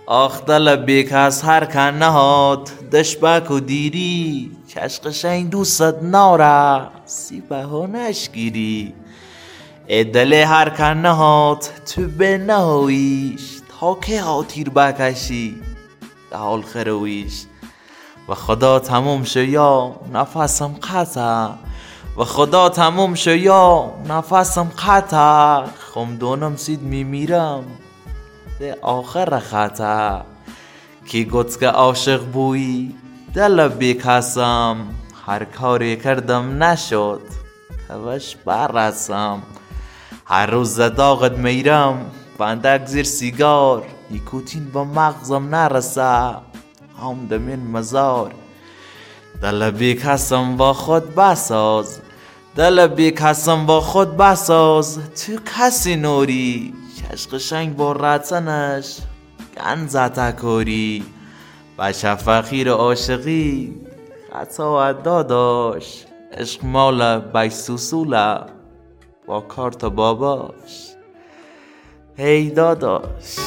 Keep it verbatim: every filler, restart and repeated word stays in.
آخ دل بیک از هر که نهاد دشبک و دیری چشقشنگ دوست ناره سیبه ها نشگیری. ای دل هر که نهاد تو به نهویش تا که ها تیر بکشی ده حال خرویش. و خدا تموم شو یا نفسم قطع و خدا تموم شو یا نفسم قطع. خم دونم سید میمیرم ده آخر خطا. کی گفت که عاشق بویی دل بیک هستم هر کاری کردم نشد کوش برسم. هر روز داغت میرم بندک زیر سیگار نیکوتین با مغزم نرسه هم دمین مزار. دل بیک هستم با خود بساز دل بیک هستم با خود بساز تو کسی نوری چشق شنگ با رتنش گنز تکوری. بچه فقیر عاشقی خطا داداش عشق مال بی سوسوله با کارت باباش. هی داداش